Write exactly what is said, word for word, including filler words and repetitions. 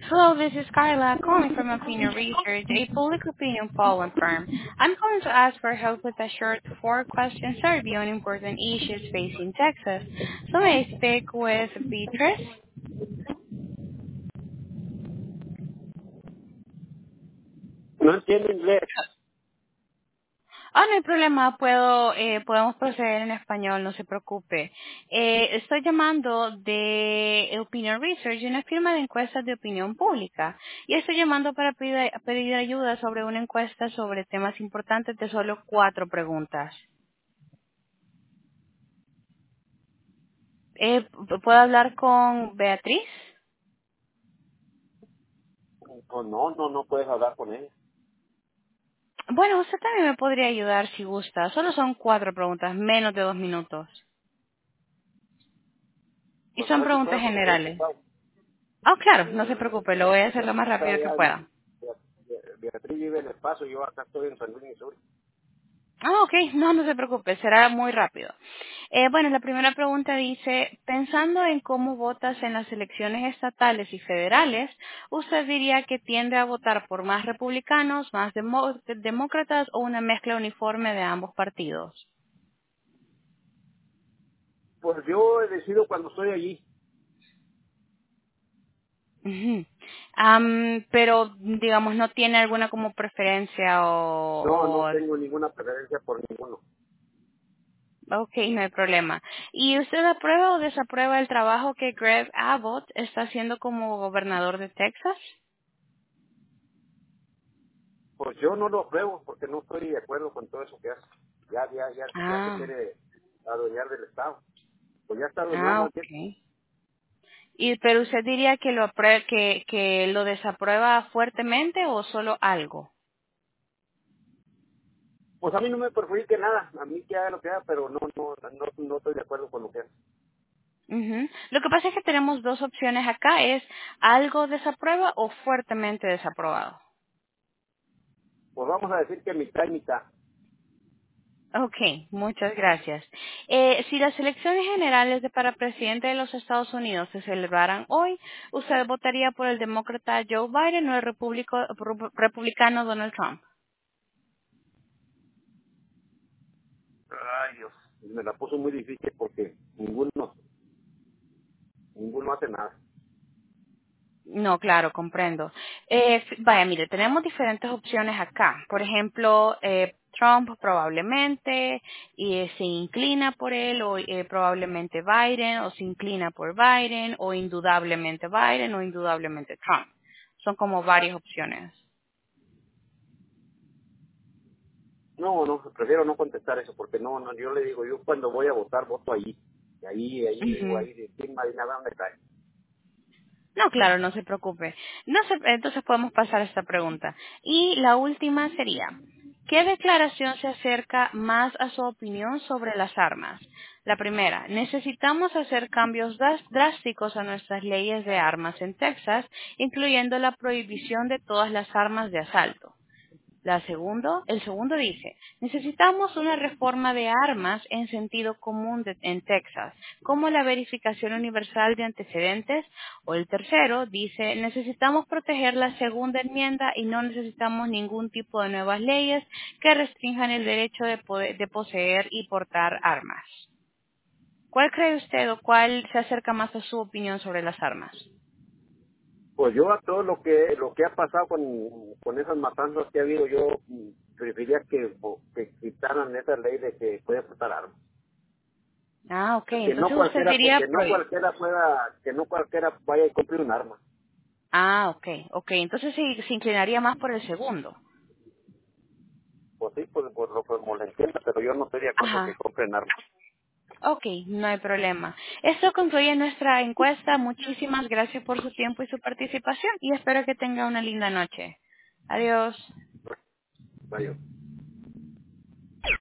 Hello, this is Carla calling from Opinion Research, a public opinion polling firm. I'm calling to ask for help with a short four-question survey on important issues facing Texas. So may I speak with Beatrice? No entiendo inglés. Ah, no hay problema, puedo, eh, podemos proceder en español, no se preocupe. Eh, estoy llamando de Opinion Research, una firma de encuestas de opinión pública, y estoy llamando para pedir, pedir ayuda sobre una encuesta sobre temas importantes de solo cuatro preguntas. Eh, ¿Puedo hablar con Beatriz? Pues no, no, no puedes hablar con él. Bueno, usted también me podría ayudar si gusta. Solo son cuatro preguntas, menos de dos minutos. Y Pues a son ver si preguntas puedo porque estoy generales. ocupado. Oh, claro, no se preocupe, lo voy a hacer lo más Está rápido que allá, pueda. Bea- Beatriz vive en El Paso, yo acá estoy en San Luis, Missouri. Ah, ok, no, no se preocupe, será muy rápido. Eh, bueno, la primera pregunta dice, pensando en cómo votas en las elecciones estatales y federales, ¿usted diría que tiende a votar por más republicanos, más demo- demócratas o una mezcla uniforme de ambos partidos? Pues yo he decidido cuando estoy allí. Ujú. Am, pero, digamos, no tiene alguna como preferencia No, o, no o tengo ninguna preferencia por ninguno. Ok, no hay problema. ¿Y usted aprueba o desaprueba el trabajo que Greg Abbott está haciendo como gobernador de Texas? Pues yo no lo apruebo porque no estoy de acuerdo con todo eso que hace. Ya, ya, ya, ya se Ah, quiere adueñar del Estado. Pues ya está adueñado ah, más bien. ok. ¿Y pero usted diría que lo aprueba, que, que lo desaprueba fuertemente o solo algo? Pues a mí no me perjudique nada. A mí que haga lo que haga, pero no, no, no, no estoy de acuerdo con lo que hace. Ujú. Lo que pasa es que tenemos dos opciones acá, es algo desaprueba o fuertemente desaprobado. Pues vamos a decir que mitad y mitad. Ok, muchas gracias. Eh, si las elecciones generales de para presidente de los Estados Unidos se celebraran hoy, ¿usted votaría por el demócrata Joe Biden o el repúblico- ru- republicano Donald Trump? Ay, Dios. Me la puso muy difícil porque ninguno, ninguno hace nada. No, claro, comprendo. Eh, f- vaya, mire, tenemos diferentes opciones acá. Por ejemplo, eh, Trump probablemente y eh, se inclina por él, o eh, probablemente Biden, o se inclina por Biden, o indudablemente Biden, o indudablemente Trump. Son como varias opciones. No, no, prefiero no contestar eso porque no, no, yo le digo, yo cuando voy a votar, voto ahí. Y ahí, ahí digo, Ujú. ahí de quién más nada me cae. No, claro, no se preocupe. No se, entonces podemos pasar a esta pregunta. Y la última sería, ¿qué declaración se acerca más a su opinión sobre las armas? La primera, necesitamos hacer cambios dras- drásticos a nuestras leyes de armas en Texas, incluyendo la prohibición de todas las armas de asalto. La segundo, el segundo dice, necesitamos una reforma de armas en sentido común de- en Texas, como la verificación universal de antecedentes. O el tercero dice, necesitamos proteger la segunda enmienda y no necesitamos ningún tipo de nuevas leyes que restrinjan el derecho de, poder- de poseer y portar armas. ¿Cuál cree usted o cuál se acerca más a su opinión sobre las armas? Pues yo a todo lo que lo que ha pasado con, con esas matanzas que ha habido, yo mm, preferiría que, que quitaran esa ley de que puede portar armas. Ah, ok, Que no entonces usted cualquiera, diría que no prohibir. cualquiera pueda, que no cualquiera vaya y compre un arma. Ah, ok, ok. Entonces se, se inclinaría más por el segundo. Pues sí, pues por lo como le entienda, pero yo no estoy de acuerdo que Ajá. compren armas. Ok, no hay problema. Esto concluye nuestra encuesta. Muchísimas gracias por su tiempo y su participación y espero que tenga una linda noche. Adiós. Vaya.